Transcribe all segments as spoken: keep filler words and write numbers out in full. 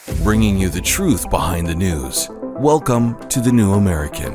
bringing you the truth behind the news. Welcome to The New American.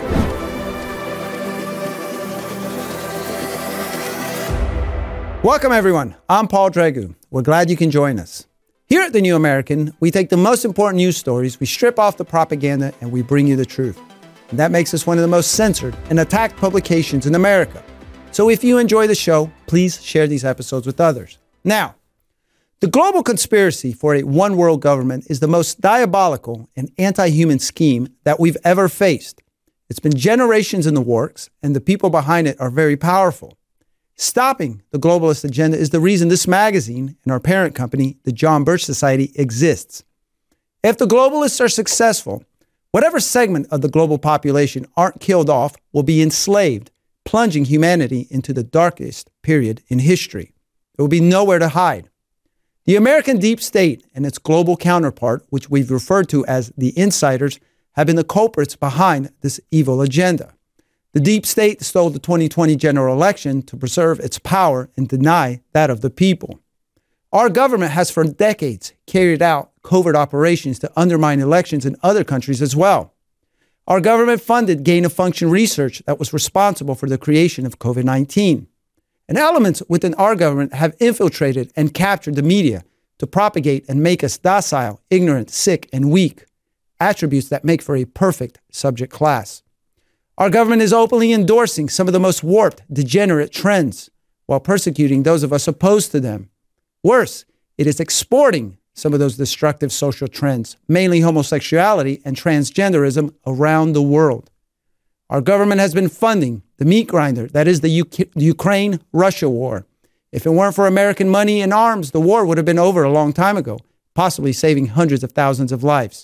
Welcome, everyone. I'm Paul Dragu. We're glad you can join us. Here at The New American, we take the most important news stories, we strip off the propaganda, and we bring you the truth. And that makes us one of the most censored and attacked publications in America. So if you enjoy the show, please share these episodes with others. Now, the global conspiracy for a one-world government is the most diabolical and anti-human scheme that we've ever faced. It's been generations in the works, and the people behind it are very powerful. Stopping the globalist agenda is the reason this magazine and our parent company, the John Birch Society, exists. If the globalists are successful, whatever segment of the global population aren't killed off will be enslaved, plunging humanity into the darkest period in history. There will be nowhere to hide. The American deep state and its global counterpart, which we've referred to as the insiders, have been the culprits behind this evil agenda. The deep state stole the twenty twenty general election to preserve its power and deny that of the people. Our government has for decades carried out covert operations to undermine elections in other countries as well. Our government funded gain-of-function research that was responsible for the creation of covid nineteen. And elements within our government have infiltrated and captured the media to propagate and make us docile, ignorant, sick, and weak, attributes that make for a perfect subject class. Our government is openly endorsing some of the most warped, degenerate trends while persecuting those of us opposed to them. Worse, it is exporting some of those destructive social trends, mainly homosexuality and transgenderism, around the world. Our government has been funding the meat grinder that is the U- Ukraine-Russia war. If it weren't for American money and arms, the war would have been over a long time ago, possibly saving hundreds of thousands of lives.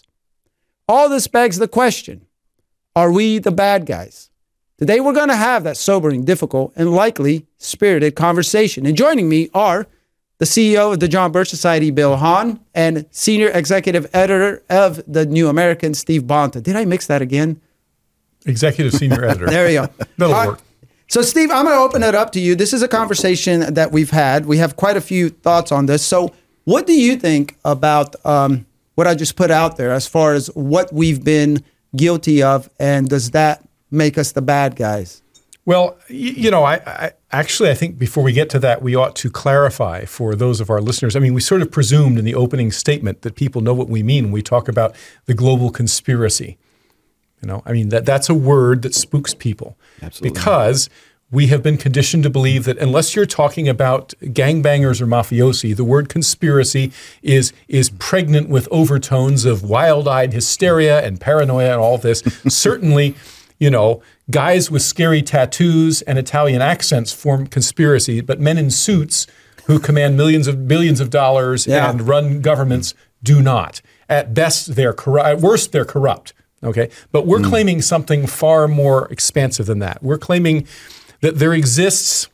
All this begs the question, are we the bad guys? Today we're going to have that sobering, difficult, and likely spirited conversation. And joining me are the C E O of the John Birch Society, Bill Hahn, and Senior Executive Editor of the New American, Steve Bonta. Did I mix that again? Executive Senior Editor. There you go. That'll All work. Right. So, Steve, I'm going to open it up to you. This is a conversation that we've had. We have quite a few thoughts on this. So what do you think about um, what I just put out there as far as what we've been guilty of, and does that make us the bad guys? Well, you know, I, I actually, I think before we get to that, we ought to clarify for those of our listeners. I mean, we sort of presumed in the opening statement that people know what we mean when we talk about the global conspiracy. You know, I mean, that that's a word that spooks people. Absolutely. Because we have been conditioned to believe that unless you're talking about gangbangers or mafiosi, the word conspiracy is is pregnant with overtones of wild-eyed hysteria and paranoia and all this. Certainly, you know, guys with scary tattoos and Italian accents form conspiracy, but men in suits who command millions of billions of dollars yeah. and run governments do not. At best, they're corrupt. At worst, they're corrupt. Okay, but we're mm. claiming something far more expansive than that. We're claiming that there exists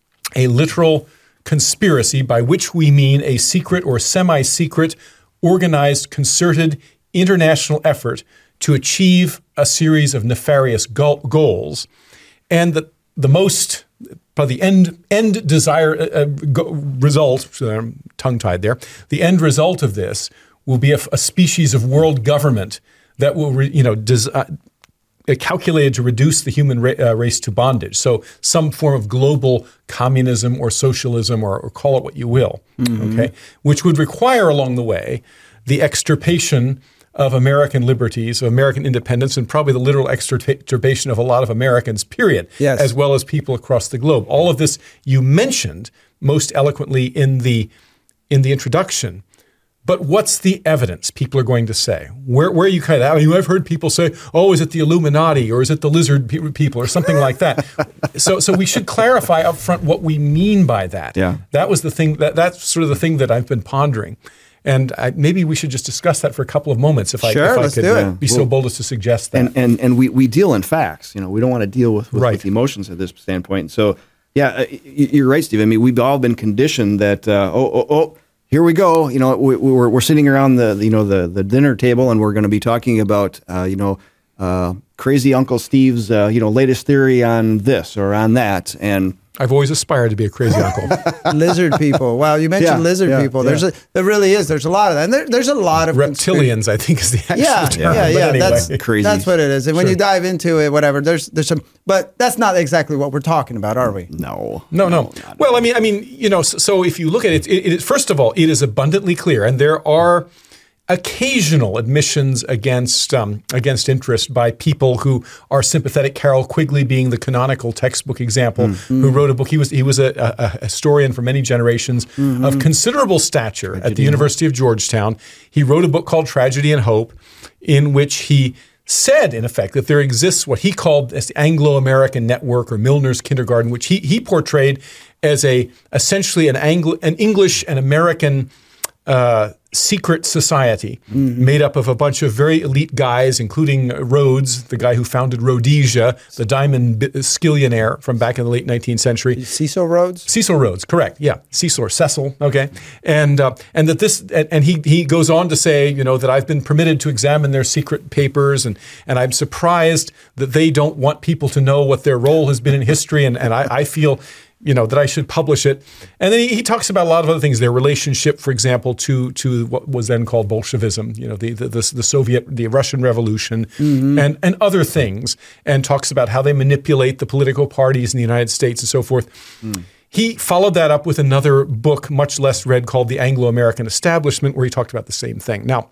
a literal conspiracy by which we mean a secret or semi-secret, organized, concerted international effort to achieve a series of nefarious go- goals, and that the most, probably the end end desire uh, go- result, uh, tongue-tied there, the end result of this will be a, a species of world government that will, re, you know, des- uh, calculated to reduce the human ra- uh, race to bondage. So some form of global communism or socialism, or, or call it what you will, mm-hmm. okay, which would require along the way the extirpation of American liberties, of American independence, and probably the literal extirpation of a lot of Americans, period, yes. as well as people across the globe. All of this you mentioned most eloquently in the in the introduction. But what's the evidence, people are going to say? Where, where are you kind of, I mean, I've heard people say, oh, is it the Illuminati or is it the lizard pe- people or something like that? So so we should clarify up front what we mean by that. Yeah. That was the thing, that that's sort of the thing that I've been pondering. And I, maybe we should just discuss that for a couple of moments if I, sure, if I let's could do it. be so Well, bold as to suggest that. And and and we, we deal in facts. You know, we don't want to deal with, with, Right. with emotions at this standpoint. So, yeah, uh, y- you're right, Steve. I mean, we've all been conditioned that, uh, oh, oh, oh, here we go. You know, we, we're we're sitting around the you know the, the dinner table, and we're going to be talking about uh, you know uh, crazy Uncle Steve's uh, you know latest theory on this or on that. And I've always aspired to be a crazy uncle. Lizard people. Wow, you mentioned Yeah, lizard yeah, people. yeah. There's a there really is. There's a lot of that. And there, there's a lot of Reptilians, I think, is the actual Yeah, term. yeah, But yeah. anyway. That's Crazy. That's what it is. And when you dive into it, whatever, there's there's some, but that's not exactly what we're talking about, are we? No. No, no. Well, I mean, I mean, you know, so, so if you look at it, it, it, first of all, it is abundantly clear, and there are occasional admissions against um, against interest by people who are sympathetic. Carroll Quigley being the canonical textbook example, mm-hmm. who wrote a book. He was he was a, a, a historian for many generations mm-hmm. of considerable stature Tragedy at the University of Georgetown. He wrote a book called Tragedy and Hope, in which he said, in effect, that there exists what he called as the Anglo-American network or Milner's kindergarten, which he he portrayed as a essentially an Anglo an English and American Uh, secret society mm-hmm. made up of a bunch of very elite guys, including Rhodes, the guy who founded Rhodesia, the diamond bi- skillionaire from back in the late nineteenth century. Cecil Rhodes? Cecil Rhodes, correct. Yeah, Cecil or Cecil. Okay, and uh, and that this and, and he he goes on to say, you know, that I've been permitted to examine their secret papers, and and I'm surprised that they don't want people to know what their role has been in history, and and I, I feel. You know, that I should publish it. And then he, he talks about a lot of other things, their relationship, for example, to to what was then called Bolshevism, you know, the the, the, the Soviet, the Russian Revolution, mm-hmm. and, and other things, and talks about how they manipulate the political parties in the United States and so forth. Mm. He followed that up with another book, much less read, called The Anglo-American Establishment, where he talked about the same thing. Now,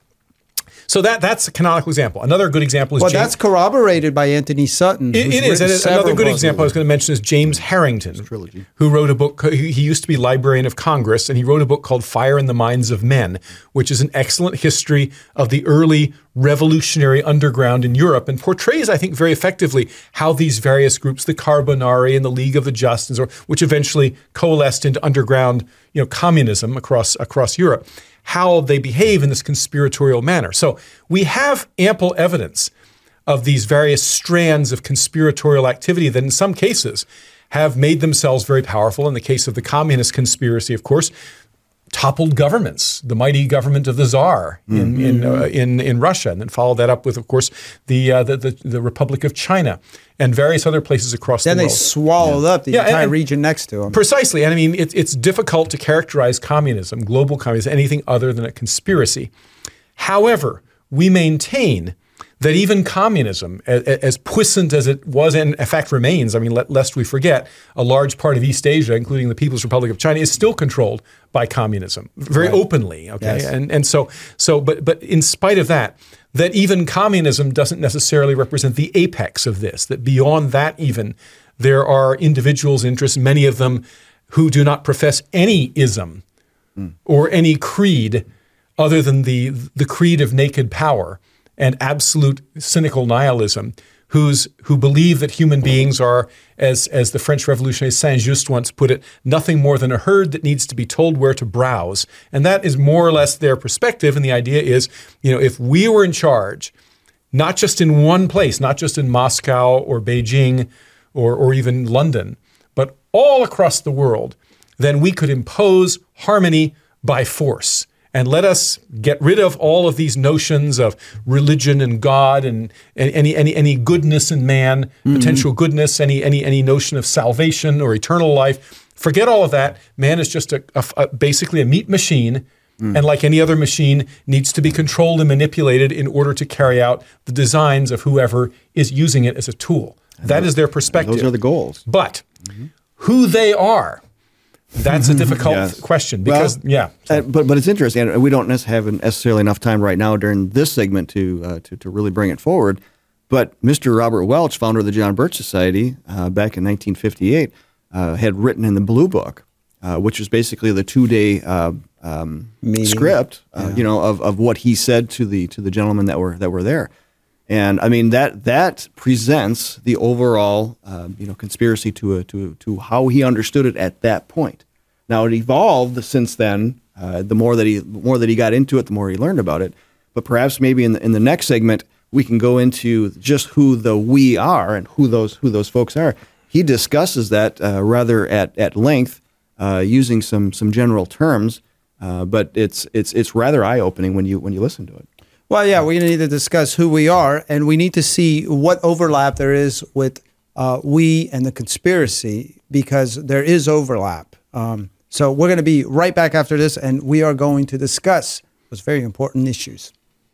so that that's a canonical example. Another good example is well, James, that's corroborated by Anthony Sutton. It, it is. And another good example I was going to mention is James Harrington, who wrote a book. He used to be Librarian of Congress, and he wrote a book called Fire in the Minds of Men, which is an excellent history of the early revolutionary underground in Europe, and portrays, I think, very effectively how these various groups, the Carbonari and the League of the Just, and so, which eventually coalesced into underground, you know, communism across across Europe, how they behave in this conspiratorial manner. So we have ample evidence of these various strands of conspiratorial activity that in some cases have made themselves very powerful. In the case of the communist conspiracy, of course, toppled governments, the mighty government of the Tsar in mm-hmm. in, uh, in in Russia, and then followed that up with, of course, the uh, the, the the Republic of China and various other places across then the world. Then they swallowed yeah. up the yeah, entire and, and region next to them. Precisely. And I mean, it, it's difficult to characterize communism, global communism, anything other than a conspiracy. However, we maintain that even communism, as, as puissant as it was and in fact remains, I mean, let, lest we forget, a large part of East Asia, including the People's Republic of China, is still controlled by communism very right. openly. Okay, yes. and and so so, but but in spite of that, that even communism doesn't necessarily represent the apex of this. That beyond that, even there are individuals' interests, many of them who do not profess any ism mm. or any creed other than the the creed of naked power and absolute cynical nihilism, who's who believe that human beings are, as as the French revolutionary Saint-Just once put it, nothing more than a herd that needs to be told where to browse. And that is more or less their perspective. And the idea is, you know, if we were in charge, not just in one place, not just in Moscow or Beijing or or even London, but all across the world, then we could impose harmony by force. And let us get rid of all of these notions of religion and God and, and any any any goodness in man, mm-hmm. potential goodness, any any any notion of salvation or eternal life. Forget all of that. Man is just a, a, a basically a meat machine, mm. and like any other machine, needs to be controlled and manipulated in order to carry out the designs of whoever is using it as a tool. And that those, is their perspective. Those are the goals. But mm-hmm. who they are. That's a difficult yes. question because, well, yeah. So. Uh, but but it's interesting, and we don't necessarily have necessarily enough time right now during this segment to uh, to, to really bring it forward. But Mister Robert Welch, founder of the John Birch Society, uh, back in nineteen fifty-eight, uh, had written in the Blue Book, uh, which was basically the two-day uh, um, script, uh, yeah. you know, of, of what he said to the to the gentlemen that were that were there. And I mean that that presents the overall uh, you know conspiracy to a, to to how he understood it at that point. Now it evolved since then. Uh, the more that he the more that he got into it, the more he learned about it. But perhaps maybe in the, in the next segment we can go into just who the we are and who those who those folks are. He discusses that uh, rather at at length, uh, using some some general terms. Uh, but it's it's it's rather eye opening when you when you listen to it. Well, yeah, we need to discuss who we are, and we need to see what overlap there is with uh, we and the conspiracy, because there is overlap. Um, so we're going to be right back after this, and we are going to discuss those very important issues.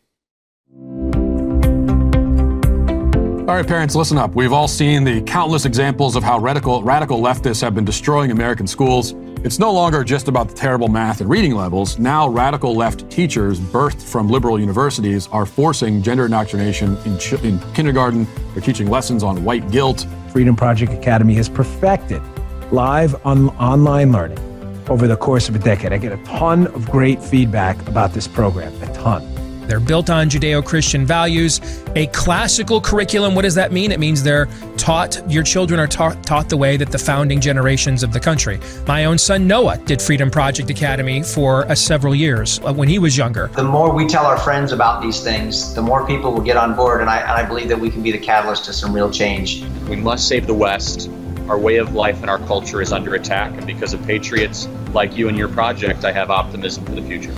All right, parents, listen up. We've all seen the countless examples of how radical, radical leftists have been destroying American schools. It's no longer just about the terrible math and reading levels. Now, radical left teachers birthed from liberal universities are forcing gender indoctrination in, ch- in kindergarten. They're teaching lessons on white guilt. Freedom Project Academy has perfected live on- online learning over the course of a decade. I get a ton of great feedback about this program, a ton. They're built on Judeo-Christian values, a classical curriculum. What does that mean? It means they're taught, your children are taught, taught the way that the founding generations of the country. My own son, Noah, did Freedom Project Academy for uh, several years uh, when he was younger. The more we tell our friends about these things, the more people will get on board, and I, and I believe that we can be the catalyst to some real change. We must save the West. Our way of life and our culture is under attack, and because of patriots like you and your project, I have optimism for the future.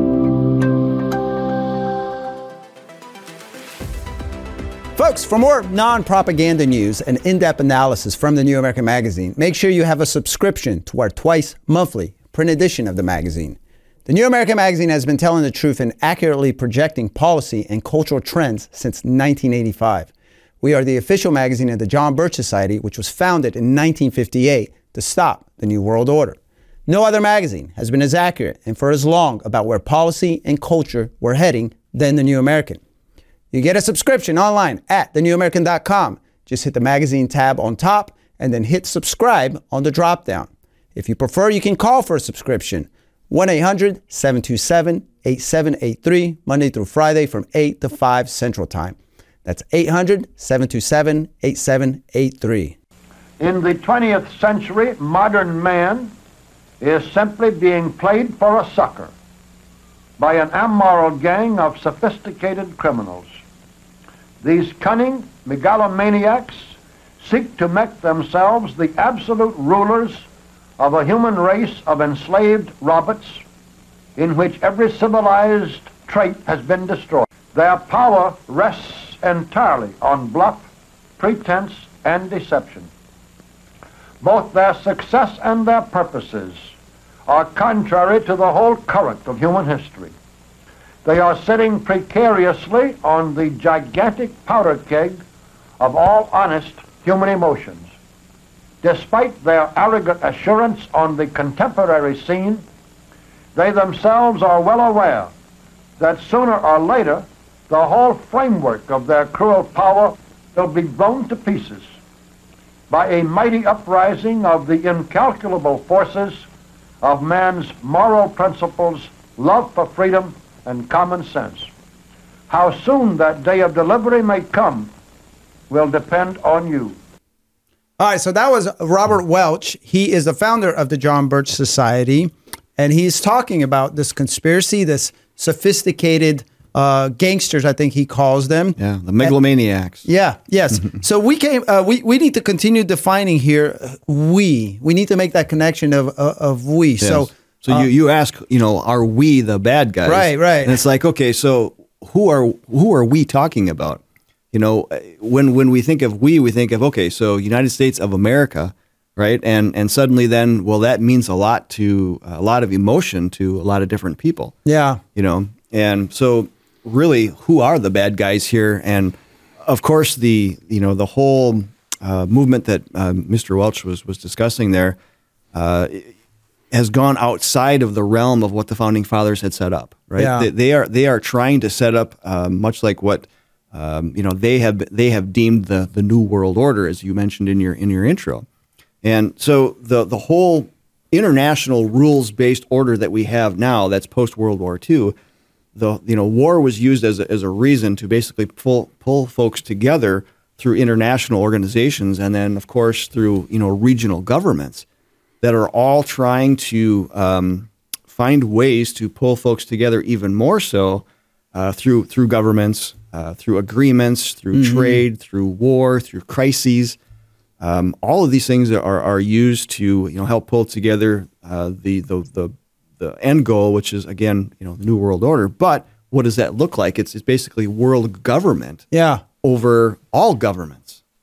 Folks, for more non-propaganda news and in-depth analysis from the New American Magazine, make sure you have a subscription to our twice-monthly print edition of the magazine. The New American Magazine has been telling the truth and accurately projecting policy and cultural trends since nineteen eighty-five. We are the official magazine of the John Birch Society, which was founded in nineteen fifty-eight to stop the New World Order. No other magazine has been as accurate and for as long about where policy and culture were heading than the New American. You get a subscription online at the new american dot com. Just hit the magazine tab on top and then hit subscribe on the drop down. If you prefer, you can call for a subscription. one eight hundred seven two seven eight seven eight three, Monday through Friday from eight to five Central Time. That's eight hundred seven two seven eight seven eight three. In the twentieth century, modern man is simply being played for a sucker by an immoral gang of sophisticated criminals. These cunning megalomaniacs seek to make themselves the absolute rulers of a human race of enslaved robots in which every civilized trait has been destroyed. Their power rests entirely on bluff, pretense, and deception. Both their success and their purposes are contrary to the whole current of human history. They are sitting precariously on the gigantic powder keg of all honest human emotions. Despite their arrogant assurance on the contemporary scene, they themselves are well aware that sooner or later the whole framework of their cruel power will be blown to pieces by a mighty uprising of the incalculable forces of man's moral principles, love for freedom, and common sense. How soon that day of delivery may come will depend on you. All right, so that was Robert Welch. He is the founder of the John Birch Society, and he's talking about this conspiracy, this sophisticated uh, gangsters, I think he calls them. Yeah, the megalomaniacs. And, yeah, yes. So we came. Uh, we we need to continue defining here. Uh, we we need to make that connection of uh, of we. Yes. So. So uh, you, you ask, you know, are we the bad guys? Right, right. And it's like, okay, so who are who are we talking about? You know, when when we think of we, we think of, okay, so United States of America, right? And and suddenly then, well, that means a lot to a lot of emotion to a lot of different people. Yeah. You know, and so really, who are the bad guys here? And of course, the you know the whole uh, movement that uh, Mister Welch was was discussing there. Uh, has gone outside of the realm of what the founding fathers had set up, right? Yeah. They, they are they are trying to set up uh, much like what um, you know they have they have deemed the the New World Order, as you mentioned in your in your intro, and so the the whole international rules based order that we have now, that's post World War Two, the you know war was used as a, as a reason to basically pull pull folks together through international organizations, and then of course through you know regional governments that are all trying to um, find ways to pull folks together even more so uh, through through governments, uh, through agreements, through mm-hmm. trade, through war, through crises. Um, all of these things are are used to you know help pull together uh, the, the the the end goal, which is again you know the New World Order. But what does that look like? It's it's basically world government. Yeah. Over all governments.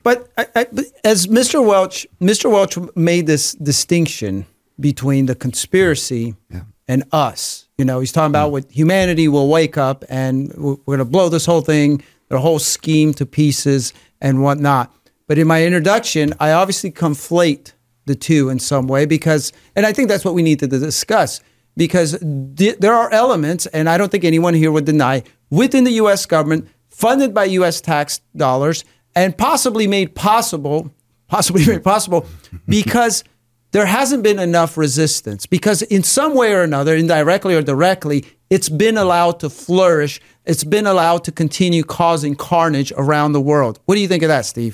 But I, I, but as Mister Welch, Mister Welch made this distinction between the conspiracy Yeah. and us. You know, he's talking about what humanity will wake up and we're going to blow this whole thing, the whole scheme to pieces and whatnot. But in my introduction, I obviously conflate the two in some way because, and I think that's what we need to discuss, because th- there are elements, and I don't think anyone here would deny, within the U S government, funded by U S tax dollars, and possibly made possible, possibly made possible because there hasn't been enough resistance, because in some way or another, indirectly or directly, it's been allowed to flourish. It's been allowed to continue causing carnage around the world. What do you think of that, Steve?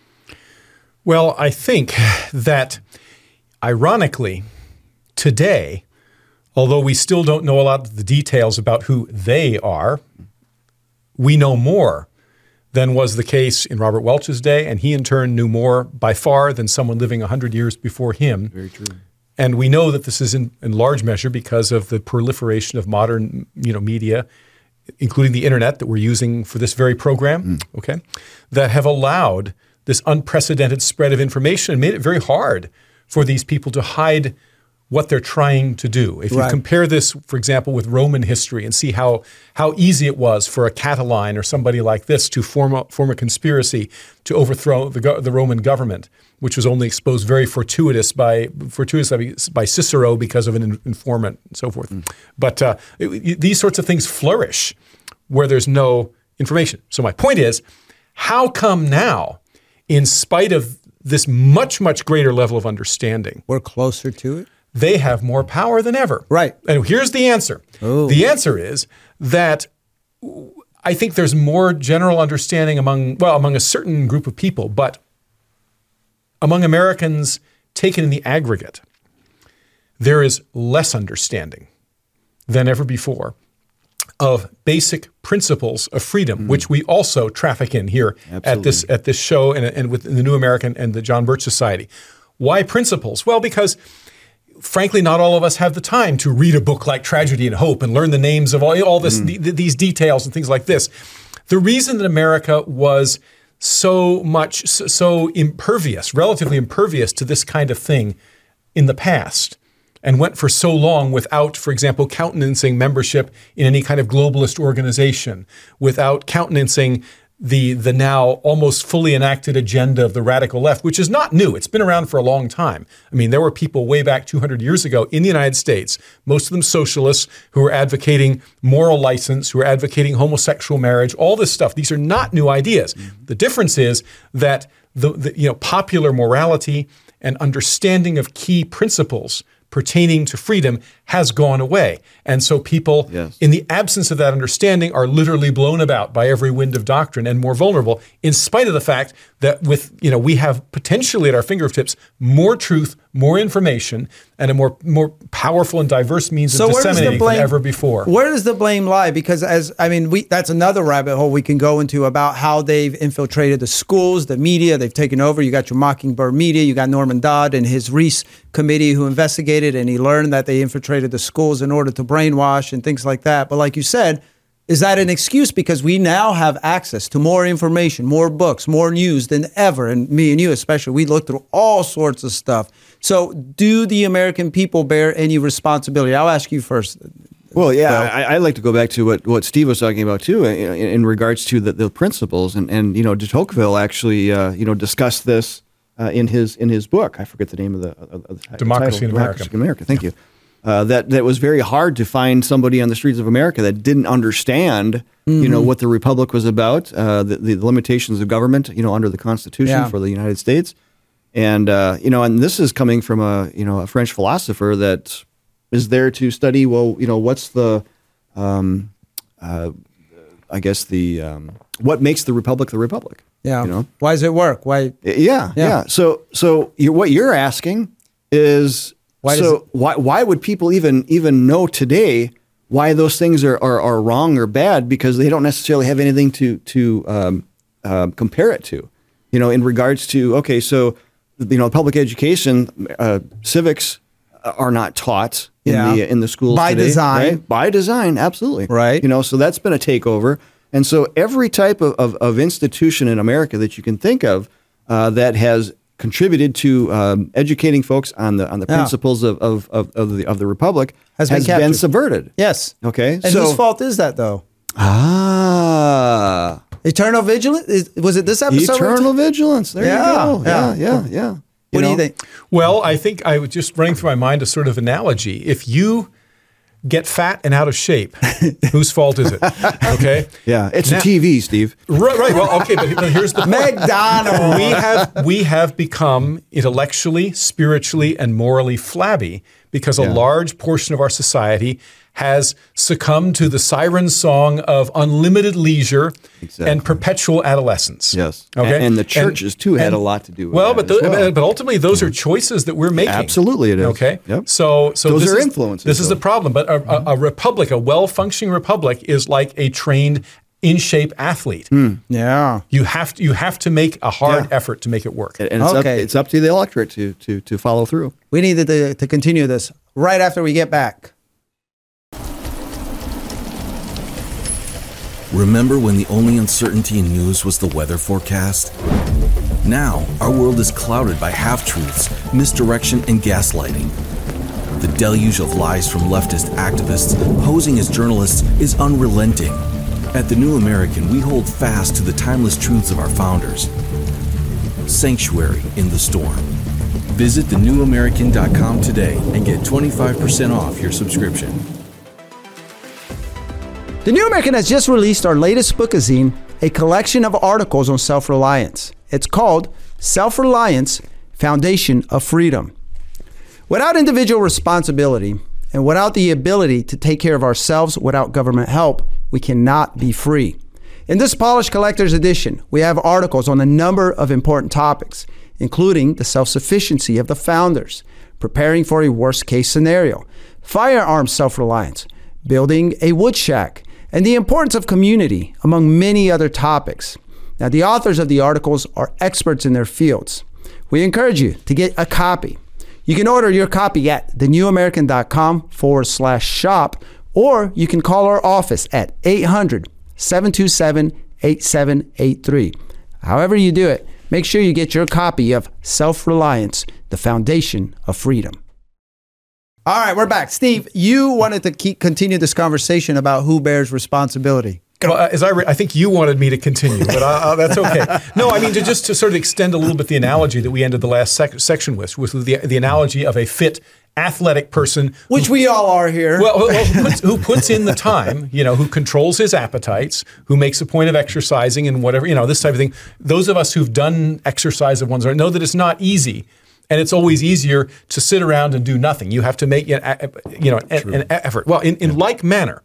Well, I think that, ironically, today, although we still don't know a lot of the details about who they are, we know more than was the case in Robert Welch's day, and he in turn knew more by far than someone living one hundred years before him. Very true. And we know that this is in, in large measure because of the proliferation of modern, you know, media, including the internet that we're using for this very program, mm. okay, that have allowed this unprecedented spread of information and made it very hard for these people to hide what they're trying to do. If you Right. compare this, for example, with Roman history and see how how easy it was for a Catiline or somebody like this to form a, form a conspiracy to overthrow the, go- the Roman government, which was only exposed very fortuitous by fortuitously by Cicero because of an in- informant and so forth. Mm. But uh, it, these sorts of things flourish where there's no information. So my point is, how come now, in spite of this much, much greater level of understanding, We're closer to it? they have more power than ever? Right. And here's the answer. Oh. The answer is that I think there's more general understanding among, well, among a certain group of people, but among Americans taken in the aggregate, there is less understanding than ever before of basic principles of freedom, mm. which we also traffic in here Absolutely. at this at this show and, and with the New American and the John Birch Society. Why principles? Well, because frankly, not all of us have the time to read a book like Tragedy and Hope and learn the names of all, all this, mm. th- these details and things like this. The reason that America was so much, so, so impervious, relatively impervious to this kind of thing in the past, and went for so long without, for example, countenancing membership in any kind of globalist organization, without countenancing the the now almost fully enacted agenda of the radical left, which is not new. It's been around for a long time. I mean, there were people way back two hundred years ago in the United States, most of them socialists, who were advocating moral license, who were advocating homosexual marriage, all this stuff. These are not new ideas. Mm-hmm. The difference is that the, the you know popular morality and understanding of key principles pertaining to freedom has gone away. And so people, yes. in the absence of that understanding, are literally blown about by every wind of doctrine and more vulnerable, in spite of the fact that with, you know, we have potentially at our fingertips more truth, more information, and a more more powerful and diverse means so of disseminating blame, than ever before. Where does the blame lie? Because as, I mean, we that's another rabbit hole we can go into about how they've infiltrated the schools, the media, they've taken over. You got your Mockingbird media, you got Norman Dodd and his Reese committee who investigated, and he learned that they infiltrated the schools in order to brainwash and things like that. But like you said, is that an excuse? Because we now have access to more information, more books, more news than ever. And me and you especially, we look through all sorts of stuff. So do the American people bear any responsibility? I'll ask you first. Well, yeah, well, I, I'd like to go back to what, what Steve was talking about too, in, in regards to the, the principles. And, and, you know, de Tocqueville actually, uh, you know, discussed this uh, in his in his book. I forget the name of the, of the Democracy title. in America. Democracy in America. Thank you. Uh, that that was very hard to find somebody on the streets of America that didn't understand, mm-hmm. you know, what the Republic was about, uh, the, the limitations of government, you know, under the Constitution yeah. for the United States, and uh, you know, and this is coming from a you know a French philosopher that is there to study. Well, you know, what's the, um, uh, I guess the um, what makes the Republic the Republic? Yeah. You know, why does it work? Why? Yeah, yeah. yeah. So so you're, what you're asking is. Why so it, why why would people even even know today why those things are, are, are wrong or bad? Because they don't necessarily have anything to to um, uh, compare it to. You know, in regards to okay, so you know, public education, uh, civics are not taught in yeah. the in the schools by today, design. Right? By design, absolutely. Right. You know, so that's been a takeover, and so every type of, of, of institution in America that you can think of. uh, that has contributed to um, educating folks on the on the Yeah. principles of of, of, of the of the republic Has has, been been, captured. subverted. Yes. Okay. And so whose fault is that, though? ah, Eternal vigilance? Is- Was it this episode? eternal vigilance. There Yeah, you go. yeah. Yeah, yeah, yeah. What do you know? think? Well, I think I was just running through my mind a sort of analogy. If you get fat and out of shape, whose fault is it? Okay. Yeah, it's Now- the T V, Steve. Right, right. Well, okay, but, but here's the point. McDonald's. We have we have become intellectually, spiritually, and morally flabby because a large portion of our society has succumbed to the siren song of unlimited leisure Exactly. and perpetual adolescence. Yes. Okay. And, and the churches too had and- a lot to do with well, that. but as tho- well. but ultimately those are choices that we're making. Absolutely it is. Okay. Yep. So so Those this are is, influences, This is though. the problem. But a, a, a republic, a well-functioning republic, is like a trained, in-shape athlete. Yeah. You have to you have to make a hard Yeah. effort to make it work. and it's, Okay. up, it's up to the electorate to to to follow through. We needed to, to continue this right after we get back. Remember when the only uncertainty in news was the weather forecast? Now, our world is clouded by half-truths, misdirection, and gaslighting. The deluge of lies from leftist activists posing as journalists is unrelenting. At The New American, we hold fast to the timeless truths of our founders. Sanctuary in the storm. Visit the new american dot com today and get twenty-five percent off your subscription. The New American has just released our latest bookazine, a collection of articles on self-reliance. It's called Self-Reliance, Foundation of Freedom. Without individual responsibility and without the ability to take care of ourselves without government help, we cannot be free. In this polished collector's edition, we have articles on a number of important topics, including the self-sufficiency of the founders, preparing for a worst-case scenario, firearms self-reliance, building a wood shack, and the importance of community, among many other topics. Now, the authors of the articles are experts in their fields. We encourage you to get a copy. You can order your copy at thenewamerican.com forward slash shop, or you can call our office at eight hundred, seven two seven, eight seven eight three. However you do it, make sure you get your copy of Self-Reliance, the Foundation of Freedom. All right, we're back. Steve, you wanted to keep continue this conversation about who bears responsibility. Well, uh, as I, re- I think you wanted me to continue, but uh, uh, that's okay. No, I mean, to just to sort of extend a little bit the analogy that we ended the last sec- section with, with the, the analogy of a fit, athletic person. Which who, we all are here. Well, well who, puts, who puts in the time, you know, who controls his appetites, who makes a point of exercising and whatever, you know, this type of thing. Those of us who've done exercise of one's own know that it's not easy. And it's always easier to sit around and do nothing. You have to make an, you know, an, an effort. Well, in, in like manner,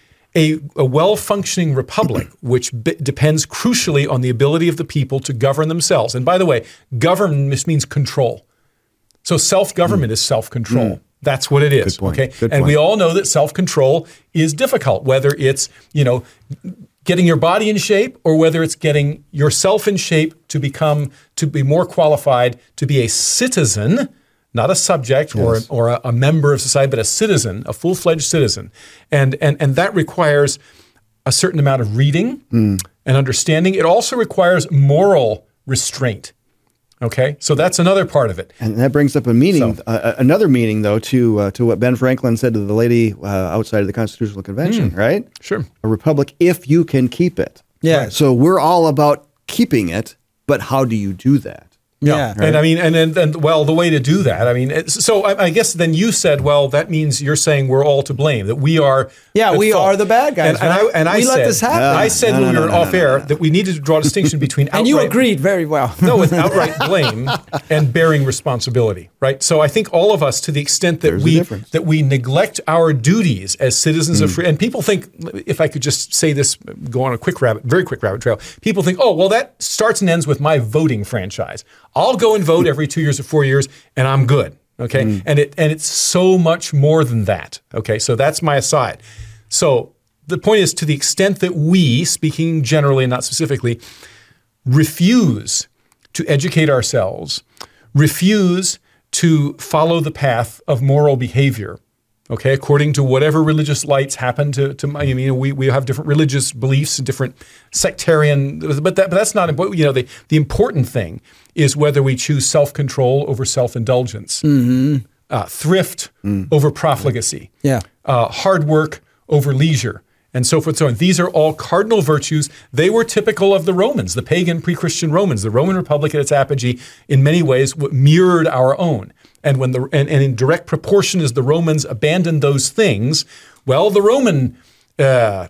a, a well-functioning republic, which b- depends crucially on the ability of the people to govern themselves. And by the way, govern means control. So self-government mm. is self-control. Mm. That's what it is. Good point. Okay, Good and point. we all know that self-control is difficult, whether it's, you know, getting your body in shape or whether it's getting yourself in shape to become, to be more qualified to be a citizen, not a subject Yes. or, or a, a member of society, but a citizen, a full-fledged citizen. And, and, and that requires a certain amount of reading Mm. and understanding. It also requires moral restraint. Okay, so that's another part of it. And that brings up a meaning, So- uh, another meaning, though, to uh, to what Ben Franklin said to the lady uh, outside of the Constitutional Convention, right? Sure. A republic, if you can keep it. Yeah. So we're all about keeping it, but how do you do that? Yeah. And I mean, and, and and well, the way to do that, I mean, it's, so I, I guess then you said, well, that means you're saying we're all to blame, that we are. Yeah, at we fault. are the bad guys, And, and I right? and I We let said, this happen. I said No, when no, we were no, no, off no, air no. that we needed to draw a distinction between outright, and you agreed very well. no, with outright blame and bearing responsibility, right? So I think all of us, to the extent that There's a we difference. that we neglect our duties as citizens of free, and people think, if I could just say this, go on a quick rabbit, very quick rabbit trail. People think, oh, well, that starts and ends with my voting franchise. I'll go and vote every two years or four years, and I'm good. Okay, and it and it's so much more than that. Okay, so that's my aside. So the point is, to the extent that we, speaking generally and not specifically, refuse to educate ourselves, refuse to follow the path of moral behavior, Okay, according to whatever religious lights happen to, to I mean, we, we have different religious beliefs and different sectarian, but that but that's not important. You know, the, the important thing is whether we choose self-control over self-indulgence, Mm-hmm. uh, thrift Mm. over profligacy, Yeah. uh, hard work over leisure, and so forth and so on. These are all cardinal virtues. They were typical of the Romans, the pagan pre-Christian Romans. The Roman Republic at its apogee, in many ways, w- mirrored our own. And when the and, and in direct proportion as the Romans abandoned those things, well, the Roman uh,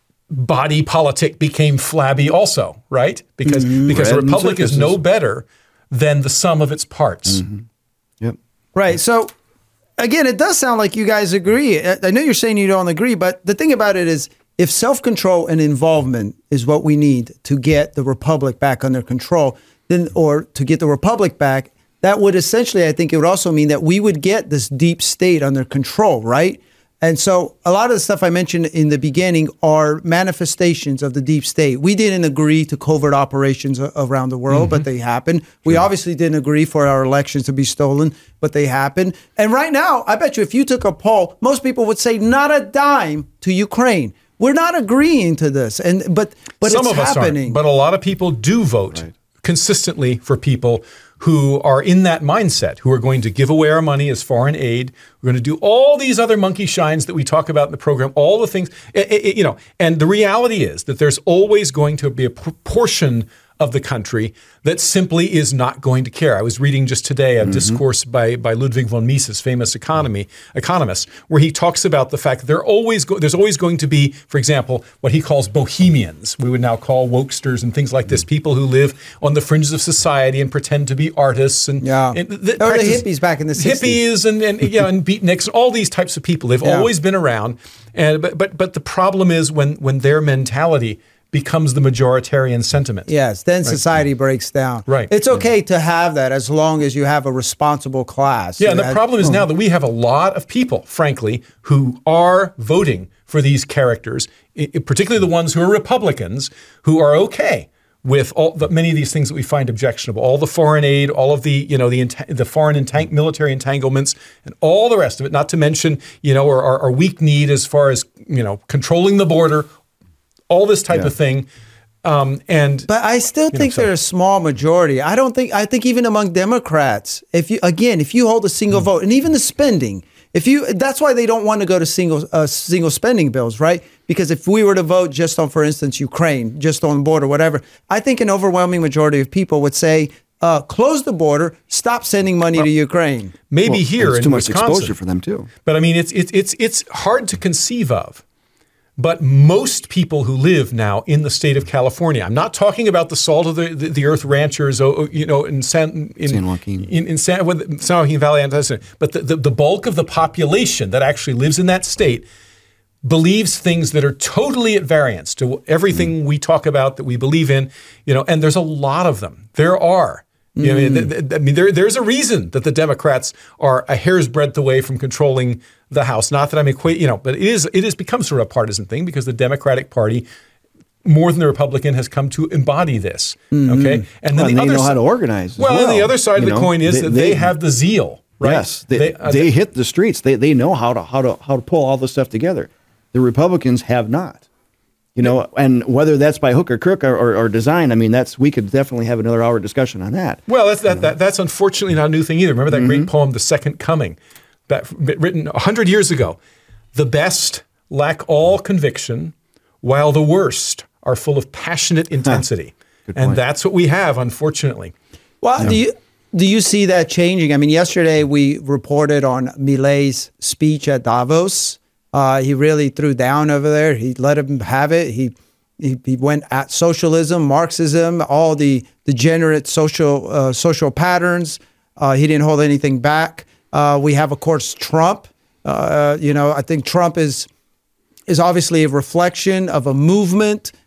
body politic became flabby also, right? Because Mm-hmm. because Bread a and republic is no circuses. better than the sum of its parts. Mm-hmm. Yep. Right. So, again, it does sound like you guys agree. I I know you're saying you don't agree, but the thing about it is, if self-control and involvement is what we need to get the republic back under control, then or to get the republic back, that would essentially, I think, it would also mean that we would get this deep state under control, right? And so a lot of the stuff I mentioned in the beginning are manifestations of the deep state. We didn't agree to covert operations a- around the world, but they happened. We obviously didn't agree for our elections to be stolen, but they happened. And right now, I bet you if you took a poll, most people would say not a dime to Ukraine. We're not agreeing to this. And but but Some it's of us happening. aren't, but a lot of people do vote consistently for people who are in that mindset, who are going to give away our money as foreign aid. We're going to do all these other monkey shines that we talk about in the program, all the things, it, it, you know, and the reality is that there's always going to be a proportion of the country that simply is not going to care. I was reading just today a mm-hmm. discourse by, by Ludwig von Mises, famous economy economist, where he talks about the fact that there always go, there's always going to be, for example, what he calls bohemians. We would now call wokesters and things like this, people who live on the fringes of society and pretend to be artists and, Yeah. and th- Or the practice- hippies back in the sixties. hippies and and yeah and beatniks, all these types of people. They've Yeah. always been around, and but but but the problem is when when their mentality becomes the majoritarian sentiment. Yes, then society breaks down. Right. It's okay to have that as long as you have a responsible class. Yeah, and the That- problem is now that we have a lot of people, frankly, who are voting for these characters, i- particularly the ones who are Republicans, who are okay with all the, many of these things that we find objectionable, all the foreign aid, all of the you know the enta- the foreign entang- military entanglements, and all the rest of it. Not to mention you know our, our, our weak need as far as you know controlling the border, all this type Yeah. of thing. Um, and But I still think so- they're a small majority. I don't think, I think even among Democrats, if you, again, if you hold a single Hmm. vote and even the spending, if you, that's why they don't want to go to single, uh, single spending bills, right? Because if we were to vote just on, for instance, Ukraine, just on the border, whatever, I think an overwhelming majority of people would say, uh, close the border, stop sending money to Ukraine. maybe Well, here it's in too much Wisconsin, exposure for them too. But I mean, it's it's it's it's hard to conceive of. But most people who live now in the state of California, I'm not talking about the salt of the, the, the earth ranchers, oh, you know, in San in San Joaquin. in, in San, San Joaquin Valley, but the, the, the bulk of the population that actually lives in that state believes things that are totally at variance to everything Mm. we talk about that we believe in, you know, and there's a lot of them. There are. You know, I mean, th- th- I mean, there, there's a reason that the Democrats are a hair's breadth away from controlling the House. Not that I'm equating, you know, but it is it has become sort of a partisan thing because the Democratic Party, more than the Republican, has come to embody this. Okay, and then Well, the and they other know how si- to organize as Well, and the well, other side of you the know. coin is They- that they, they- have the zeal, right? Yes, they, they, uh, hit the streets. They they know how to how to how to pull all this stuff together. The Republicans have not. You know, and whether that's by hook or crook or, or, or design, I mean, that's we could definitely have another hour discussion on that. Well, that's that, that that's unfortunately not a new thing either. Remember that Mm-hmm. great poem, "The Second Coming," that written a hundred years ago. The best lack all conviction, while the worst are full of passionate intensity, Good and point. that's what we have, unfortunately. Well, do you do you see that changing? I mean, yesterday we reported on Millet's speech at Davos. Uh, he really threw down over there. He let him have it. He he, he went at socialism, Marxism, all the degenerate social uh, social patterns. Uh, he didn't hold anything back. Uh, we have, of course, Trump. Uh, you know, I think Trump is is obviously a reflection of a movement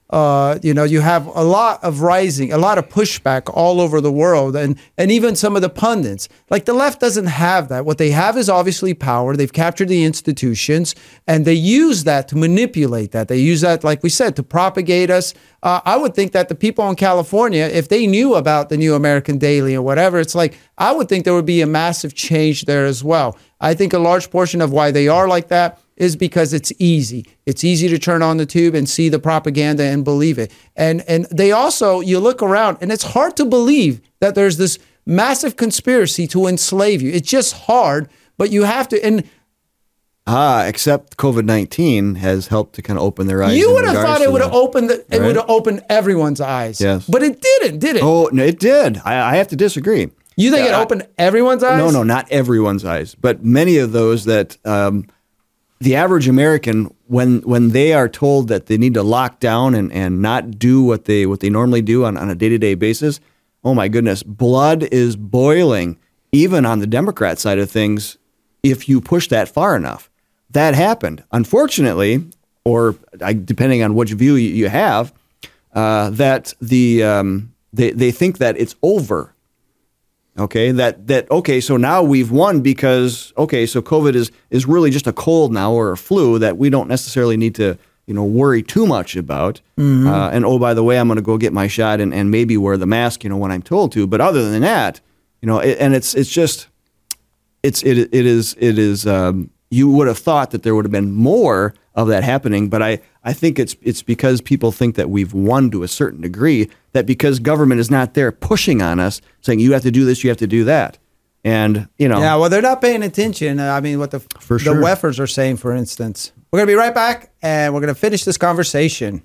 Uh, you know, you have a lot of rising, a lot of pushback all over the world, and and even some of the pundits. Like the left doesn't have that. What they have is obviously power. They've captured the institutions, and they use that to manipulate that. They use that, like we said, to propagate us. Uh, I would think that the people in California, if they knew about the New American Daily or whatever, it's like, I would think there would be a massive change there as well. I think a large portion of why they are like that is because it's easy. It's easy to turn on the tube and see the propaganda and believe it. And and they also, you look around and it's hard to believe that there's this massive conspiracy to enslave you. It's just hard, but you have to. And Ah, except COVID nineteen has helped to kind of open their eyes. you in would have regards thought to it would have that. opened the, it Right. would have opened everyone's eyes. Yes. But it didn't, did it? Oh, no, it did. I, I have to disagree. You think it I- opened everyone's eyes? No, no, not everyone's eyes, but many of those that um, the average American, when when they are told that they need to lock down and, and not do what they what they normally do on, on a day-to-day basis, oh my goodness, blood is boiling, even on the Democrat side of things, if you push that far enough. That happened. Unfortunately, or I, depending on which view you, you have, uh, that the um, they, they think that it's over. Okay, that that okay, so now we've won because okay, so COVID is is really just a cold now or a flu that we don't necessarily need to you know worry too much about. Mm-hmm. Uh, and oh, by the way, I'm going to go get my shot and, and maybe wear the mask, you know, when I'm told to. But other than that, you know, it, and it's it's just it's it it is it is. Um, you would have thought that there would have been more of that happening, but I, I think it's it's because people think that we've won to a certain degree, that because government is not there pushing on us, saying you have to do this, you have to do that. And, you know. Yeah, well, they're not paying attention. I mean, what the, For the sure. Weffers are saying, for instance. We're going to be right back, and we're going to finish this conversation.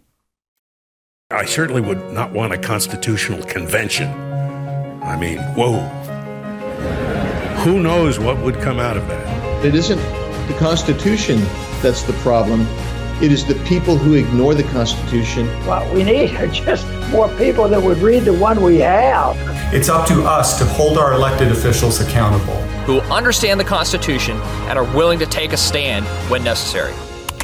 I certainly would not want a constitutional convention. I mean, whoa. Who knows what would come out of that? It isn't the Constitution that's the problem. It is the people who ignore the Constitution. What we need are just more people that would read the one we have. It's up to us to hold our elected officials accountable, who understand the Constitution and are willing to take a stand when necessary.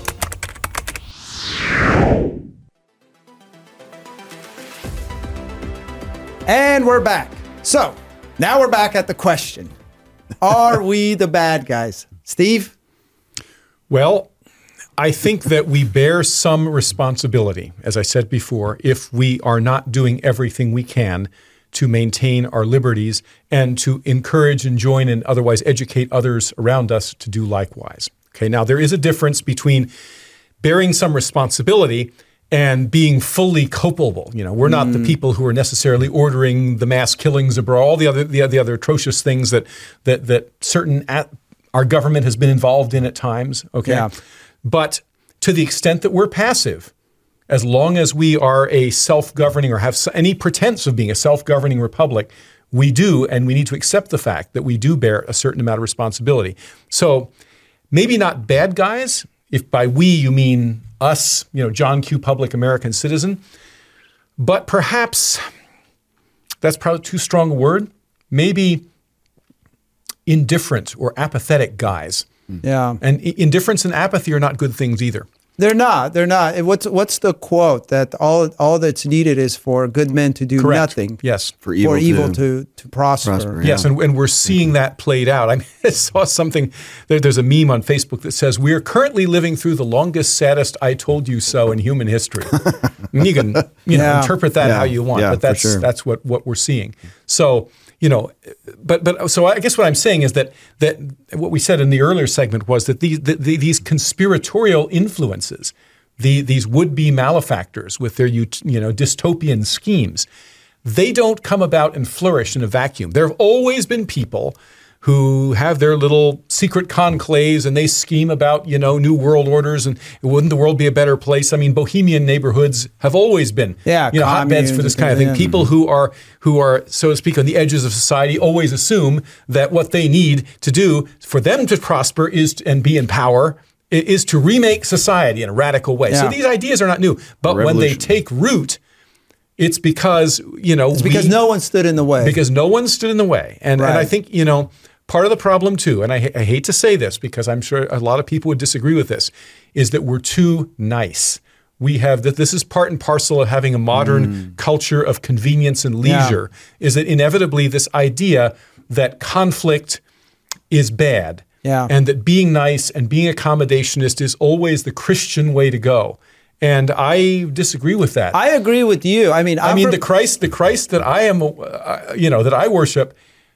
And we're back. So now we're back at the question. Are we the bad guys? Steve? Well, I think that we bear some responsibility, as I said before, if we are not doing everything we can to maintain our liberties and to encourage and join and otherwise educate others around us to do likewise. Okay, now there is a difference between bearing some responsibility and being fully culpable. You know, we're not mm. the people who are necessarily ordering the mass killings abroad, all the other the, the other atrocious things that that that certain at, our government has been involved in at times. Okay, yeah. But to the extent that we're passive, as long as we are a self-governing or have any pretense of being a self-governing republic, we do, and we need to accept the fact that we do bear a certain amount of responsibility. So maybe not bad guys, if by we you mean us, you know, John Q. Public American citizen, but perhaps that's probably too strong a word. Maybe indifferent or apathetic guys. Yeah. And indifference and apathy are not good things either. They're not. They're not. And What's what's the quote that all all that's needed is for good men to do Correct. nothing. Yes. For evil, for evil to, to, to prosper. prosper. Yes, yeah. and, and we're seeing that played out. I, mean, I saw something, there, there's a meme on Facebook that says, we are currently living through the longest, saddest I told you so in human history. And you can you know, Yeah. interpret that Yeah. how you want, Yeah, but that's for sure. that's what, what we're seeing. So, you know, but but so I guess what I'm saying is that that what we said in the earlier segment was that these the, the, these conspiratorial influences, the these would-be malefactors with their you know dystopian schemes, they don't come about and flourish in a vacuum. There have always been people who have their little secret conclaves and they scheme about, you know, new world orders and wouldn't the world be a better place? I mean, bohemian neighborhoods have always been, Yeah, you know, hotbeds for this kind of thing. yeah. People who are, who are, so to speak, on the edges of society always assume that what they need to do for them to prosper is to, and be in power is to remake society in a radical way. Yeah. So these ideas are not new, but when they take root, it's because, you know, It's because we, no one stood in the way. because no one stood in the way. And, and I Right. think, you know, part of the problem too, and I, I hate to say this because I'm sure a lot of people would disagree with this, is that we're too nice. we have, that this is part and parcel of having a modern mm. culture of convenience and leisure, yeah. is that inevitably this idea that conflict is bad, yeah. and that being nice and being accommodationist is always the Christian way to go. And I disagree with that. I agree with you. I mean, I I'm mean, from- the Christ, the Christ that I am, uh, you know, that I worship,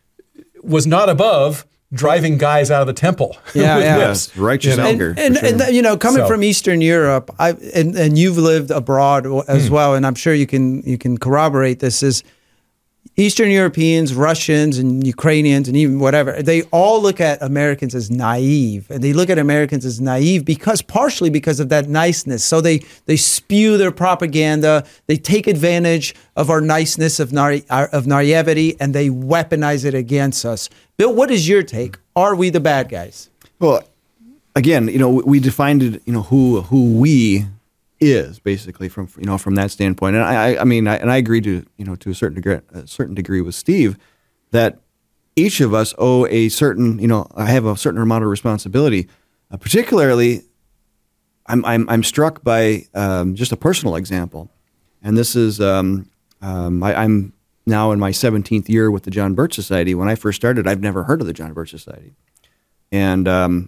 was not above driving guys out of the temple. Yeah, with yeah. whips, Yes, righteous you know? anger. And, for and, sure. and you know, coming So- from Eastern Europe, I and, and you've lived abroad as Hmm. well, and I'm sure you can you can corroborate this. Is Eastern Europeans, Russians, and Ukrainians, and even whatever, they all look at Americans as naive, and they look at Americans as naive because partially because of that niceness. So they they spew their propaganda, they take advantage of our niceness, of naive, of naivety, and they weaponize it against us. Bill, what is your take? Are we the bad guys? Well, again, you know, we defined it, you know, who who we is basically from you know from that standpoint, and I I mean I, and I agree to you know to a certain degree a certain degree with Steve that each of us owe a certain you know I have a certain amount of responsibility. Uh, particularly, I'm I'm I'm struck by um, just a personal example, and this is um, um, I, I'm now in my seventeenth year with the John Birch Society. When I first started, I've never heard of the John Birch Society, and um,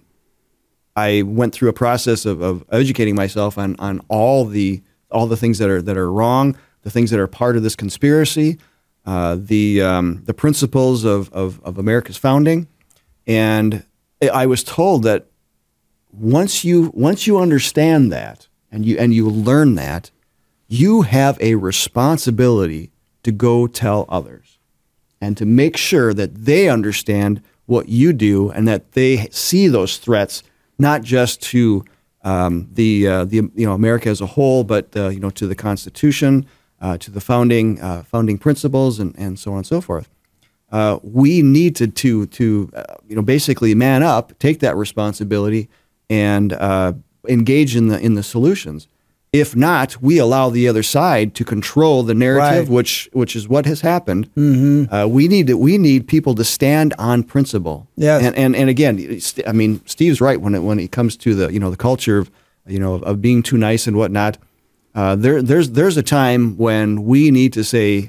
I went through a process of, of educating myself on, on all the all the things that are that are wrong, the things that are part of this conspiracy, uh, the um, the principles of, of, of America's founding, and I was told that once you once you understand that and you and you learn that, you have a responsibility to go tell others and to make sure that they understand what you do and that they see those threats. Not just to um, the uh, the you know America as a whole, but uh, you know to the Constitution, uh, to the founding uh, founding principles, and, and so on and so forth. Uh, we need to to to uh, you know basically man up, take that responsibility, and uh, engage in the in the solutions. If not, we allow the other side to control the narrative, Right. which which is what has happened. Mm-hmm. Uh, we need to, we need people to stand on principle. Yes. And and and again, I mean, Steve's right when it when it comes to the you know the culture of you know of being too nice and whatnot. Uh, there there's there's a time when we need to say,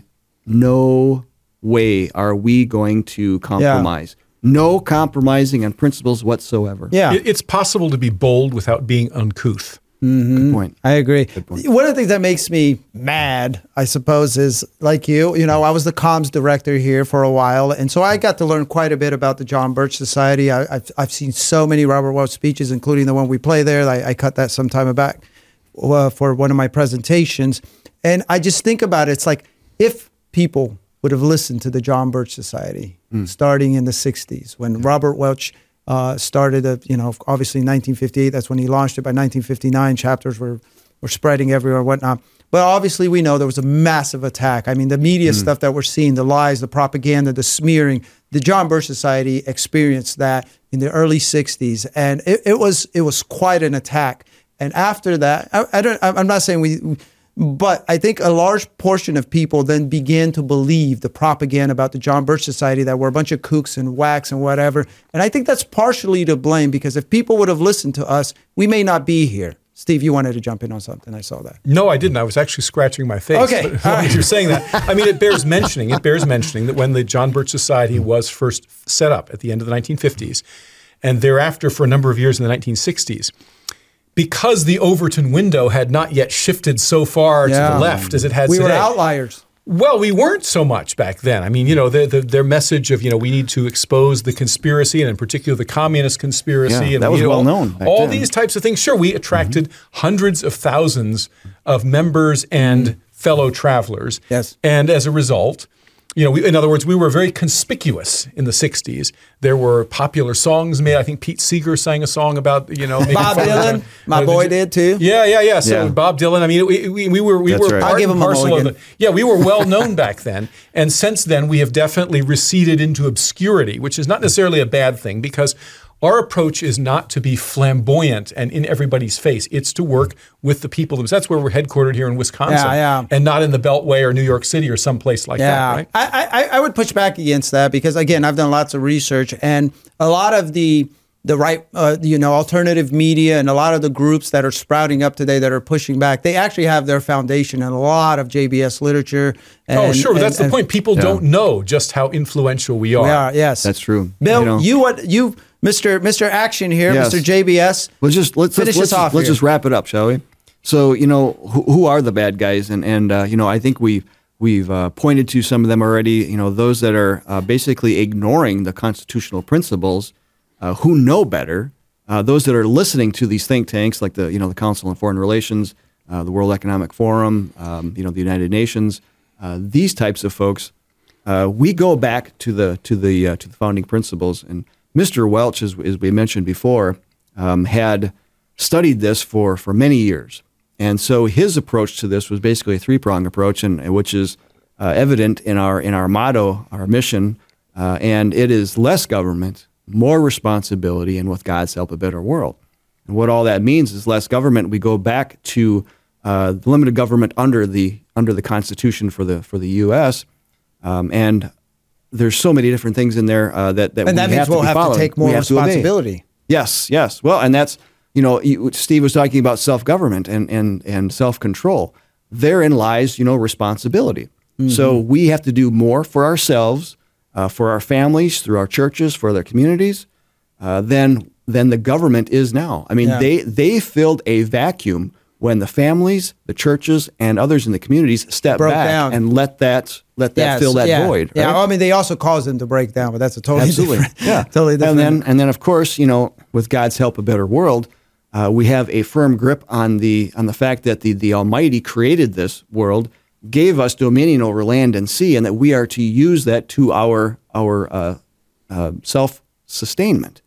no way are we going to compromise. No compromising on principles whatsoever. Yeah. It- it's possible to be bold without being uncouth. Mm-hmm. Good point. I agree. Good point. One of the things that makes me mad, I suppose, is like you, you know, I was the comms director here for a while. And so I got to learn quite a bit about the John Birch Society. I, I've, I've seen so many Robert Welch speeches, including the one we play there. I, I cut that some time back uh, for one of my presentations. And I just think about it. It's like if people would have listened to the John Birch Society mm. starting in the sixties when Robert Welch Uh, started, a, you know, obviously nineteen fifty-eight. That's when he launched it. By nineteen fifty-nine, chapters were were spreading everywhere and whatnot. But obviously, we know there was a massive attack. I mean, the media mm. stuff that we're seeing, the lies, the propaganda, the smearing. The John Birch Society experienced that in the early sixties, and it, it was it was quite an attack. And after that, I, I don't. I'm not saying we. But I think a large portion of people then began to believe the propaganda about the John Birch Society that we're a bunch of kooks and whacks and whatever. And I think that's partially to blame because if people would have listened to us, we may not be here. Steve, you wanted to jump in on something. I saw that. No, I didn't. I was actually scratching my face. Okay. But as you're saying that, I mean, it bears mentioning. It bears mentioning that when the John Birch Society was first set up at the end of the nineteen fifties, and thereafter for a number of years in the nineteen sixties, because the Overton window had not yet shifted so far Yeah. to the left as it has We today. were outliers. Well, we weren't so much back then. I mean, you know, the, the, their message of, you know, we need to expose the conspiracy, and in particular the communist conspiracy. Yeah, and that was you know, well known back All then. these types of things. Sure, we attracted mm-hmm. hundreds of thousands of members and mm-hmm. fellow travelers. Yes. And as a result, you know, we, in other words, we were very conspicuous in the sixties. There were popular songs made. I think Pete Seeger sang a song about, you know, making Bob fun of Dylan, the- my uh, boy did too. Yeah, yeah, yeah. So Yeah. Bob Dylan. I mean, we, we, we were we That's were right. part I'll give and him a parcel of mulligan. the. Yeah, we were well known back then, and since then we have definitely receded into obscurity, which is not necessarily a bad thing because our approach is not to be flamboyant and in everybody's face. It's to work with the people. That's where we're headquartered here in Wisconsin, Yeah, yeah. and not in the Beltway or New York City or someplace like Yeah, that. Right? I, I I would push back against that because again, I've done lots of research, and a lot of the the right, uh, you know, alternative media and a lot of the groups that are sprouting up today that are pushing back, they actually have their foundation in a lot of J B S literature. And, oh, sure. And, that's and, the point. People yeah. don't know just how influential we are. We are, yes. That's true. Bill, you, know, you what you, Mister Mister Action here, yes. Mister J B S. Let's just let's finish let's, this off. Let's here. just wrap it up, shall we? So, you know, who, who are the bad guys? And and uh, you know, I think we've we've uh, pointed to some of them already. You know, those that are uh, basically ignoring the constitutional principles, uh, who know better. Uh, those that are listening to these think tanks, like the you know the Council on Foreign Relations, uh, the World Economic Forum, um, you know the United Nations, uh, these types of folks, uh, we go back to the to the uh, to the founding principles. And Mister Welch, as, as we mentioned before, um, had studied this for for many years, and so his approach to this was basically a three pronged approach, and which is uh, evident in our in our motto, our mission, uh, and it is less government, more responsibility, and with God's help, a better world. And what all that means is less government. We go back to uh, the limited government under the under the Constitution for the for the U S Um, and there's so many different things in there uh, that that and we that means have we'll to be have following. to take more We have to obey. responsibility. Yes, yes. Well, and that's you know you, Steve was talking about self government and and and self control. Therein lies you know responsibility. Mm-hmm. So we have to do more for ourselves. Uh, for our families, through our churches, for their communities, uh, than than the government is now. I mean, Yeah. they they filled a vacuum when the families, the churches, and others in the communities stepped Broke back down. and let that let that Yes, fill that yeah. void. Yeah, right? well, I mean, they also caused them to break down, but that's a totally Absolutely, different. yeah, totally different. And then and then of course, you know, with God's help, a better world. Uh, we have a firm grip on the on the fact that the the Almighty created this world, gave us dominion over land and sea, and that we are to use that to our our uh, uh, self sustainment.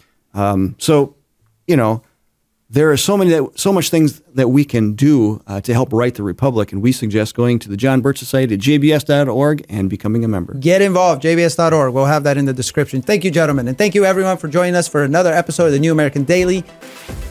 Um, so, you know, there are so many that, so much things that we can do uh, to help right the republic, and we suggest going to the John Birch Society at j b s dot org and becoming a member. Get involved, j b s dot org. We'll have that in the description. Thank you, gentlemen, and thank you everyone for joining us for another episode of the New American Daily.